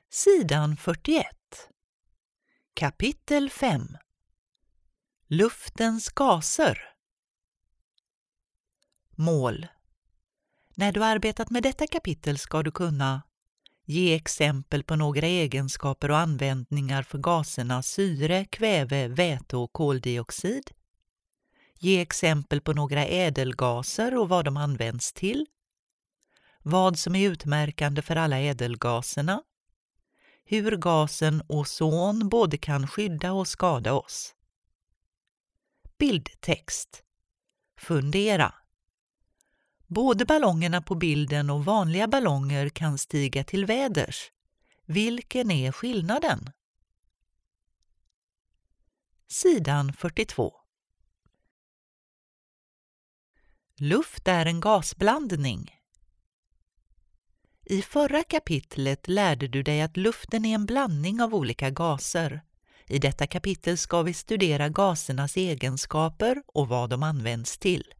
Sidan 41. Kapitel 5. Luftens gaser. Mål. När du arbetat med detta kapitel ska du kunna ge exempel på några egenskaper och användningar för gaserna syre, kväve, väte och koldioxid. Ge exempel på några ädelgaser och vad de används till. Vad som är utmärkande för alla ädelgaserna. Hur gasen ozon både kan skydda och skada oss. Bildtext. Fundera. Både ballongerna på bilden och vanliga ballonger kan stiga till väders. Vilken är skillnaden? Sidan 42. Luft är en gasblandning. I förra kapitlet lärde du dig att luften är en blandning av olika gaser. I detta kapitel ska vi studera gasernas egenskaper och vad de används till.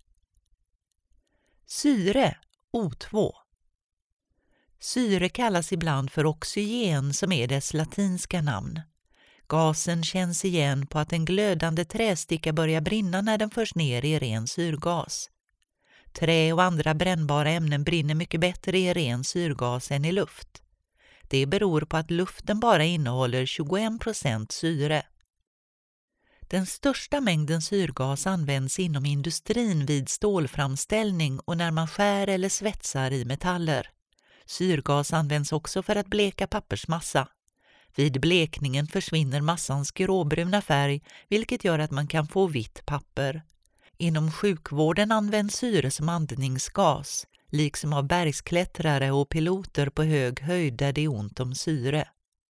Syre, O2. Syre kallas ibland för oxygen som är dess latinska namn. Gasen känns igen på att en glödande trästicka börjar brinna när den förs ner i ren syrgas. Trä och andra brännbara ämnen brinner mycket bättre i ren syrgas än i luft. Det beror på att luften bara innehåller 21% syre. Den största mängden syrgas används inom industrin vid stålframställning och när man skär eller svetsar i metaller. Syrgas används också för att bleka pappersmassa. Vid blekningen försvinner massans gråbruna färg, vilket gör att man kan få vitt papper. Inom sjukvården används syre som andningsgas, liksom av bergsklättrare och piloter på hög höjd där det är ont om syre.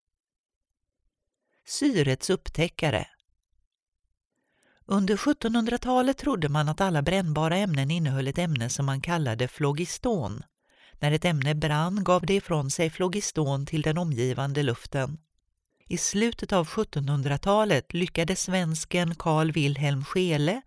Syrets upptäckare. Under 1700-talet trodde man att alla brännbara ämnen innehöll ett ämne som man kallade flogiston. När ett ämne brann gav det ifrån sig flogiston till den omgivande luften. I slutet av 1700-talet lyckades svensken Carl Wilhelm Scheele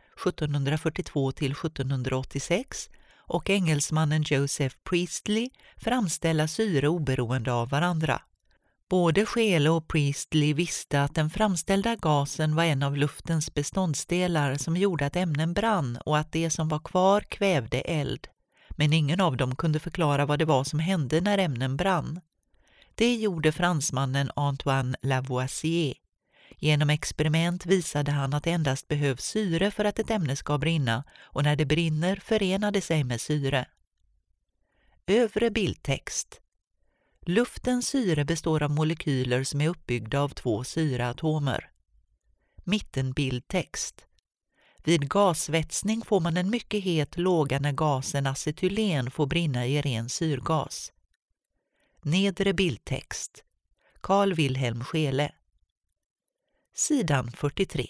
1742-1786 och engelsmannen Joseph Priestley framställa syre oberoende av varandra. Både Scheele och Priestley visste att den framställda gasen var en av luftens beståndsdelar som gjorde att ämnen brann och att det som var kvar kvävde eld. Men ingen av dem kunde förklara vad det var som hände när ämnen brann. Det gjorde fransmannen Antoine Lavoisier. Genom experiment visade han att det endast behövs syre för att ett ämne ska brinna och när det brinner förenar det sig med syre. Övre bildtext. Luftens syre består av molekyler som är uppbyggda av 2 syreatomer. Mittenbildtext. Vid gassvetsning får man en mycket het låga när gasen acetylen får brinna i ren syrgas. Nedre bildtext. Carl Wilhelm Scheele. Sidan 43.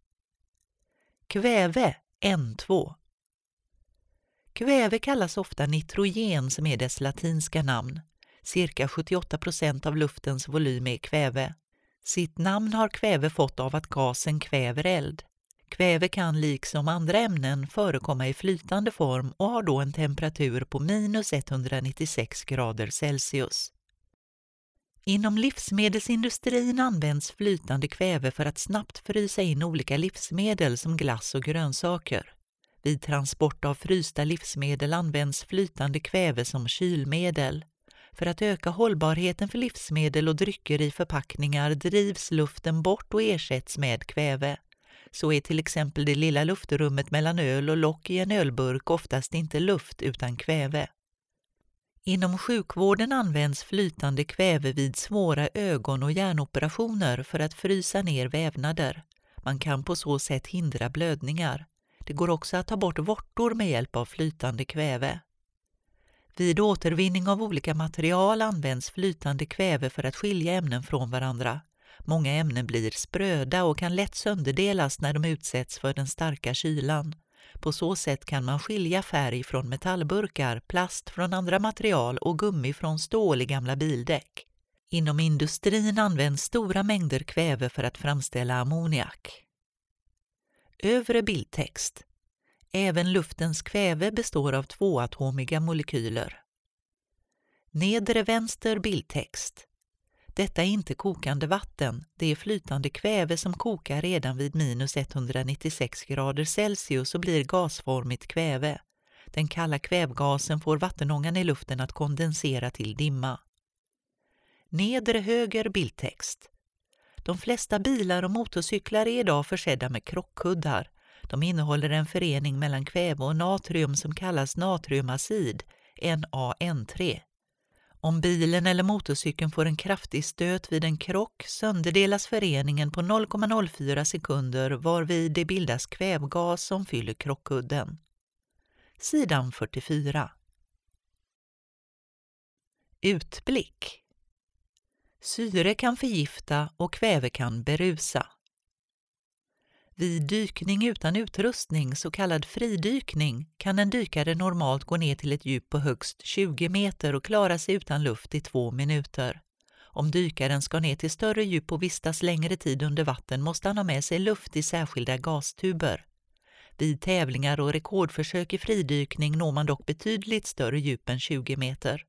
Kväve, N2. Kväve kallas ofta nitrogen som är dess latinska namn. Cirka 78% av luftens volym är kväve. Sitt namn har kväve fått av att gasen kväver eld. Kväve kan liksom andra ämnen förekomma i flytande form och har då en temperatur på minus 196 grader Celsius. Inom livsmedelsindustrin används flytande kväve för att snabbt frysa in olika livsmedel som glass och grönsaker. Vid transport av frysta livsmedel används flytande kväve som kylmedel. För att öka hållbarheten för livsmedel och drycker i förpackningar drivs luften bort och ersätts med kväve. Så är till exempel det lilla luftrummet mellan öl och lock i en ölburk oftast inte luft utan kväve. Inom sjukvården används flytande kväve vid svåra ögon- och hjärnoperationer för att frysa ner vävnader. Man kan på så sätt hindra blödningar. Det går också att ta bort vårtor med hjälp av flytande kväve. Vid återvinning av olika material används flytande kväve för att skilja ämnen från varandra. Många ämnen blir spröda och kan lätt sönderdelas när de utsätts för den starka kylan. På så sätt kan man skilja färg från metallburkar, plast från andra material och gummi från stål i gamla bildäck. Inom industrin används stora mängder kväve för att framställa ammoniak. Övre bildtext. Även luftens kväve består av 2-atomiga molekyler. Nedre vänster bildtext. Detta är inte kokande vatten, det är flytande kväve som kokar redan vid minus 196 grader Celsius och blir gasformigt kväve. Den kalla kvävgasen får vattenångan i luften att kondensera till dimma. Nedre höger bildtext. De flesta bilar och motorcyklar är idag försedda med krockkuddar. De innehåller en förening mellan kväve och natrium som kallas natriumacid, NaN3. Om bilen eller motorcykeln får en kraftig stöt vid en krock sönderdelas föreningen på 0,04 sekunder varvid det bildas kvävgas som fyller krockkudden. Sidan 44. Utblick. Syre kan förgifta och kväve kan berusa. Vid dykning utan utrustning, så kallad fridykning, kan en dykare normalt gå ner till ett djup på högst 20 meter och klara sig utan luft i 2 minuter. Om dykaren ska ner till större djup och vistas längre tid under vatten måste han ha med sig luft i särskilda gastuber. Vid tävlingar och rekordförsök i fridykning når man dock betydligt större djup än 20 meter.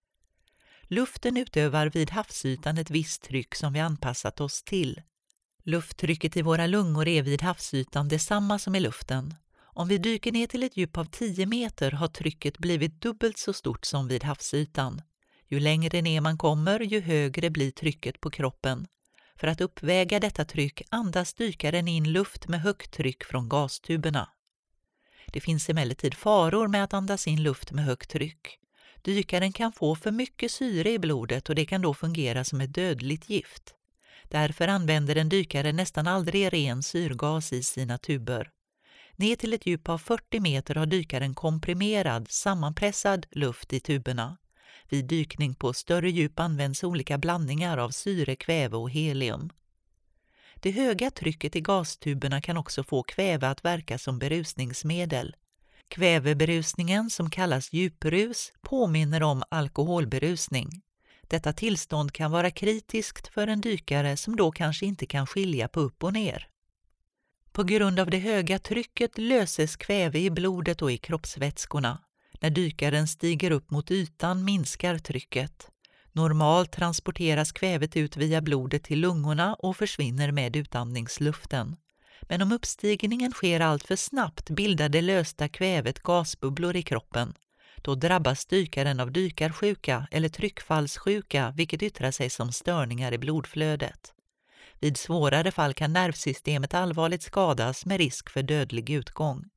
Luften utövar vid havsytan ett visst tryck som vi anpassat oss till. Lufttrycket i våra lungor är vid havsytan detsamma som i luften. Om vi dyker ner till ett djup av 10 meter har trycket blivit dubbelt så stort som vid havsytan. Ju längre ner man kommer, ju högre blir trycket på kroppen. För att uppväga detta tryck andas dykaren in luft med högt tryck från gastuberna. Det finns emellertid faror med att andas in luft med högt tryck. Dykaren kan få för mycket syre i blodet och det kan då fungera som ett dödligt gift. Därför använder en dykare nästan aldrig ren syrgas i sina tuber. Ner till ett djup av 40 meter har dykaren komprimerad, sammanpressad luft i tuberna. Vid dykning på större djup används olika blandningar av syre, kväve och helium. Det höga trycket i gastuberna kan också få kväve att verka som berusningsmedel. Kväveberusningen, som kallas djuprus, påminner om alkoholberusning. Detta tillstånd kan vara kritiskt för en dykare som då kanske inte kan skilja på upp och ner. På grund av det höga trycket löses kväve i blodet och i kroppsvätskorna. När dykaren stiger upp mot ytan minskar trycket. Normalt transporteras kvävet ut via blodet till lungorna och försvinner med utandningsluften. Men om uppstigningen sker allt för snabbt bildar det lösta kvävet gasbubblor i kroppen. Då drabbas dykaren av dykarsjuka eller tryckfallssjuka, vilket yttrar sig som störningar i blodflödet. Vid svårare fall kan nervsystemet allvarligt skadas med risk för dödlig utgång.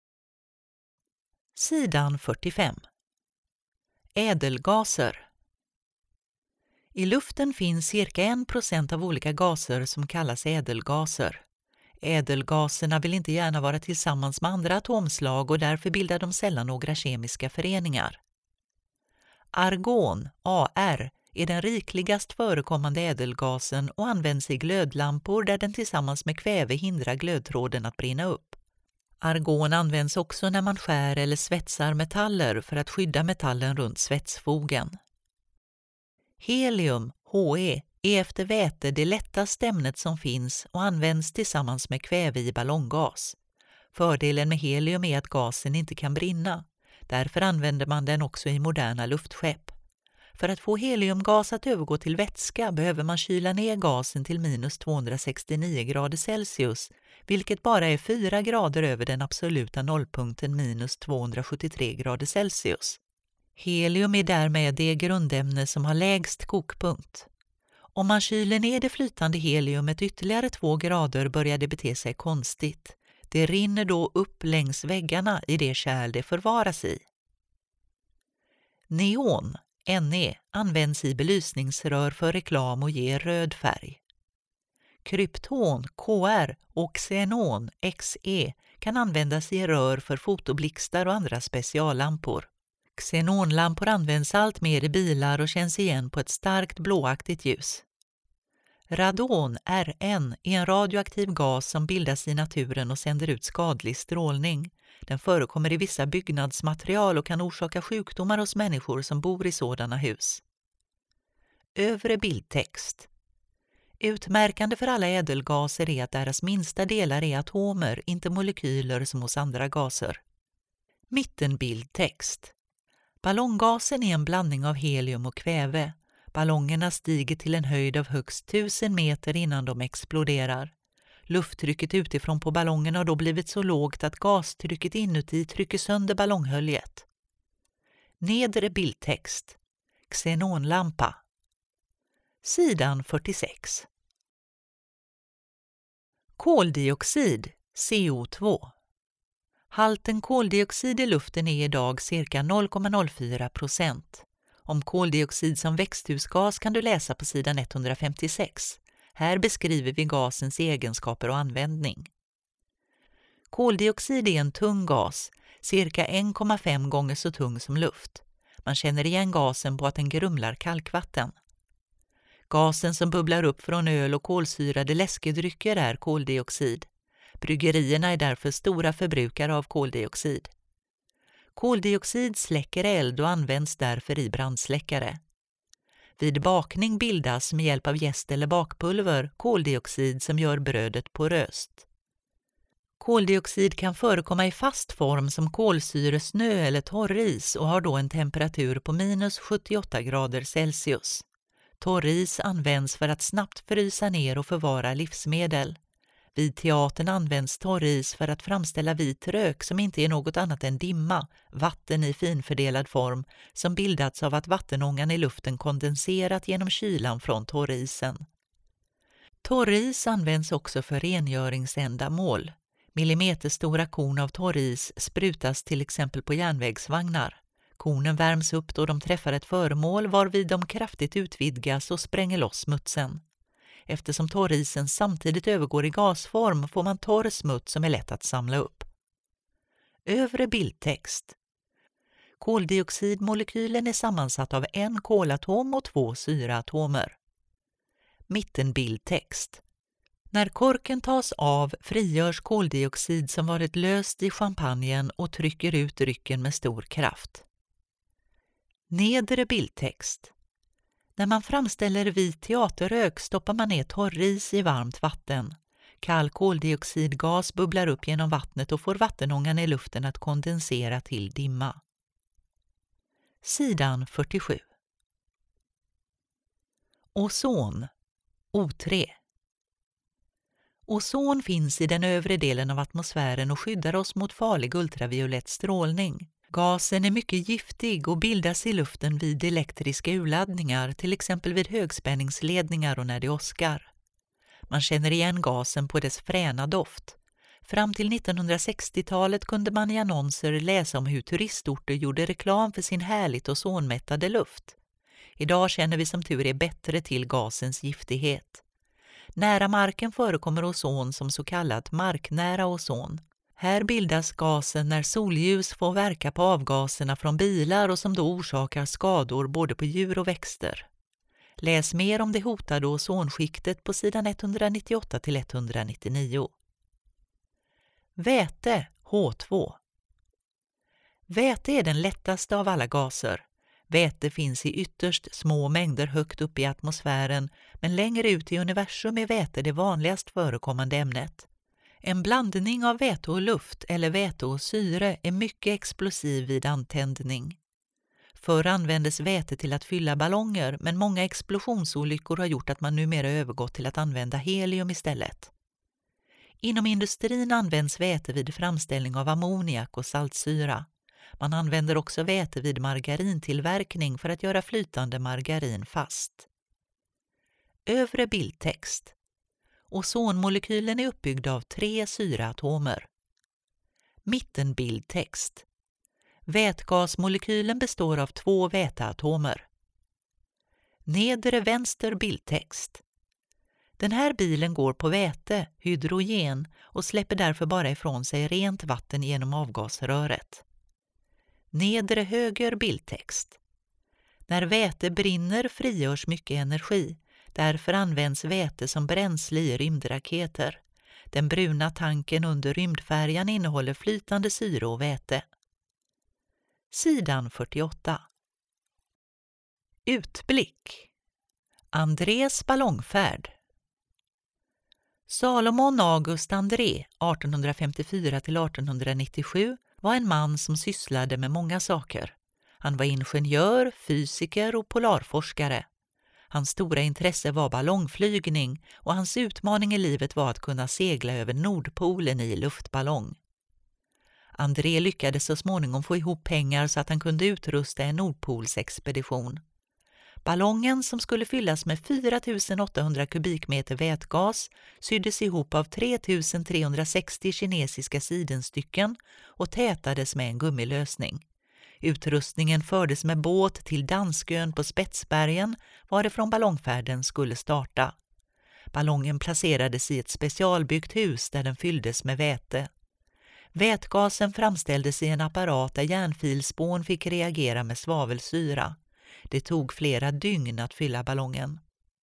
Sidan 45. Ädelgaser. I luften finns cirka 1% av olika gaser som kallas ädelgaser. Ädelgaserna vill inte gärna vara tillsammans med andra atomslag och därför bildar de sällan några kemiska föreningar. Argon, AR, är den rikligast förekommande ädelgasen och används i glödlampor där den tillsammans med kväve hindrar glödtråden att brinna upp. Argon används också när man skär eller svetsar metaller för att skydda metallen runt svetsfogen. Helium, He, är efter väte det lättaste ämnet som finns och används tillsammans med kväve i ballonggas. Fördelen med helium är att gasen inte kan brinna. Därför använder man den också i moderna luftskepp. För att få heliumgas att övergå till vätska behöver man kyla ner gasen till minus 269 grader Celsius, vilket bara är 4 grader över den absoluta nollpunkten minus 273 grader Celsius. Helium är därmed det grundämne som har lägst kokpunkt. Om man kyler ner det flytande heliumet ytterligare 2 grader börjar det bete sig konstigt. Det rinner då upp längs väggarna i det kärl det förvaras i. Neon, Ne, används i belysningsrör för reklam och ger röd färg. Krypton, Kr, och xenon, Xe, kan användas i rör för fotoblixtar och andra speciallampor. Xenonlampor används allt mer i bilar och känns igen på ett starkt blåaktigt ljus. Radon, Rn, är en radioaktiv gas som bildas i naturen och sänder ut skadlig strålning. Den förekommer i vissa byggnadsmaterial och kan orsaka sjukdomar hos människor som bor i sådana hus. Övre bildtext. Utmärkande för alla ädelgaser är att deras minsta delar är atomer, inte molekyler som hos andra gaser. Mittenbildtext. Ballonggasen är en blandning av helium och kväve. Ballongerna stiger till en höjd av högst 1000 meter innan de exploderar. Lufttrycket utifrån på ballongen har då blivit så lågt att gastrycket inuti trycker sönder ballonghöljet. Nedre bildtext. Xenonlampa. Sidan 46. Koldioxid, CO2. Halten koldioxid i luften är idag cirka 0,04%. Om koldioxid som växthusgas kan du läsa på sidan 156. Här beskriver vi gasens egenskaper och användning. Koldioxid är en tung gas, cirka 1,5 gånger så tung som luft. Man känner igen gasen på att den grumlar kalkvatten. Gasen som bubblar upp från öl och kolsyrade läskedrycker är koldioxid. Bryggerierna är därför stora förbrukare av koldioxid. Koldioxid släcker eld och används därför i brandsläckare. Vid bakning bildas med hjälp av jäst eller bakpulver koldioxid som gör brödet poröst. Koldioxid kan förekomma i fast form som kolsyresnö eller torris och har då en temperatur på minus 78 grader Celsius. Torris används för att snabbt frysa ner och förvara livsmedel. Vid teatern används torris för att framställa vit rök som inte är något annat än dimma, vatten i finfördelad form, som bildats av att vattenångan i luften kondenserat genom kylan från torrisen. Torris används också för rengöringsändamål. Millimeterstora korn av torris sprutas till exempel på järnvägsvagnar. Kornen värms upp då de träffar ett föremål varvid de kraftigt utvidgas och spränger loss smutsen. Eftersom torrisen samtidigt övergår i gasform får man torr smuts som är lätt att samla upp. Övre bildtext. Koldioxidmolekylen är sammansatt av en kolatom och 2 syraatomer. Mittenbildtext. När korken tas av frigörs koldioxid som varit löst i champagnen och trycker ut drycken med stor kraft. Nedre bildtext. När man framställer vit teaterrök stoppar man ner torris i varmt vatten. Kall koldioxidgas bubblar upp genom vattnet och får vattenångan i luften att kondensera till dimma. Sidan 47. Ozon, O3. Ozon finns i den övre delen av atmosfären och skyddar oss mot farlig ultraviolett strålning. Gasen är mycket giftig och bildas i luften vid elektriska urladdningar, till exempel vid högspänningsledningar och när det åskar. Man känner igen gasen på dess fräna doft. Fram till 1960-talet kunde man i annonser läsa om hur turistorter gjorde reklam för sin härligt ozonmättade luft. Idag känner vi som tur är bättre till gasens giftighet. Nära marken förekommer ozon som så kallat marknära ozon. Här bildas gasen när solljus får verka på avgaserna från bilar och som då orsakar skador både på djur och växter. Läs mer om det hotade ozonskiktet på sidan 198-199. Väte, H2. Väte är den lättaste av alla gaser. Väte finns i ytterst små mängder högt upp i atmosfären, men längre ut i universum är väte det vanligast förekommande ämnet. En blandning av väte och luft eller väte och syre är mycket explosiv vid antändning. Förr användes väte till att fylla ballonger, men många explosionsolyckor har gjort att man numera övergått till att använda helium istället. Inom industrin används väte vid framställning av ammoniak och saltsyra. Man använder också väte vid margarintillverkning för att göra flytande margarin fast. Övre bildtext. Ozonmolekylen är uppbyggd av 3 syraatomer. Mittenbildtext. Vätgasmolekylen består av 2 väteatomer. Nedre vänster bildtext. Den här bilen går på väte, hydrogen, och släpper därför bara ifrån sig rent vatten genom avgasröret. Nedre höger bildtext. När väte brinner frigörs mycket energi. Därför används väte som bränsle i rymdraketer. Den bruna tanken under rymdfärjan innehåller flytande syre och väte. Sidan 48. Utblick. Andrés ballongfärd. Salomon August André, 1854-1897, var en man som sysslade med många saker. Han var ingenjör, fysiker och polarforskare. Hans stora intresse var ballongflygning och hans utmaning i livet var att kunna segla över Nordpolen i luftballong. André lyckades så småningom få ihop pengar så att han kunde utrusta en Nordpolsexpedition. Ballongen, som skulle fyllas med 4 800 kubikmeter vätgas, syddes ihop av 3 360 kinesiska sidenstycken och tätades med en gummilösning. Utrustningen fördes med båt till Danskön på Spetsbergen, varifrån ballongfärden skulle starta. Ballongen placerades i ett specialbyggt hus där den fylldes med väte. Vätgasen framställdes i en apparat där järnfilspån fick reagera med svavelsyra. Det tog flera dygn att fylla ballongen.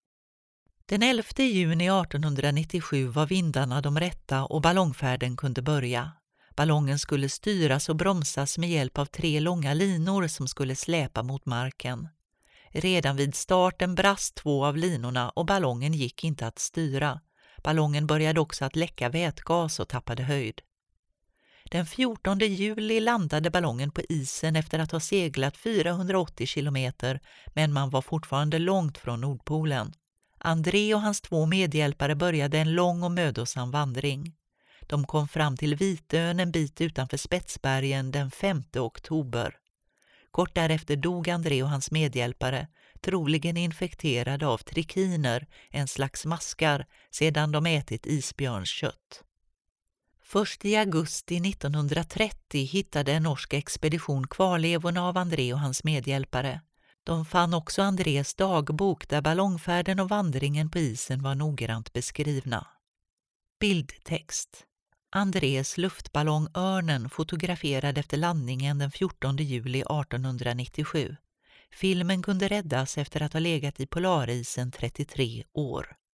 Den 11 juni 1897 var vindarna de rätta och ballongfärden kunde börja. Ballongen skulle styras och bromsas med hjälp av 3 långa linor som skulle släpa mot marken. Redan vid starten brast 2 av linorna och ballongen gick inte att styra. Ballongen började också att läcka vätgas och tappade höjd. Den 14 juli landade ballongen på isen efter att ha seglat 480 kilometer, men man var fortfarande långt från Nordpolen. André och hans 2 medhjälpare började en lång och mödosam vandring. De kom fram till Vitön en bit utanför Spetsbergen den 5 oktober. Kort därefter dog André och hans medhjälpare, troligen infekterade av trikiner, en slags maskar, sedan de ätit isbjörnskött. Först i augusti 1930 hittade en norsk expedition kvarlevorna av André och hans medhjälpare. De fann också Andrés dagbok där ballongfärden och vandringen på isen var noggrant beskrivna. Bildtext. Andrés luftballong Örnen fotograferad efter landningen den 14 juli 1897. Filmen kunde räddas efter att ha legat i polarisen 33 år.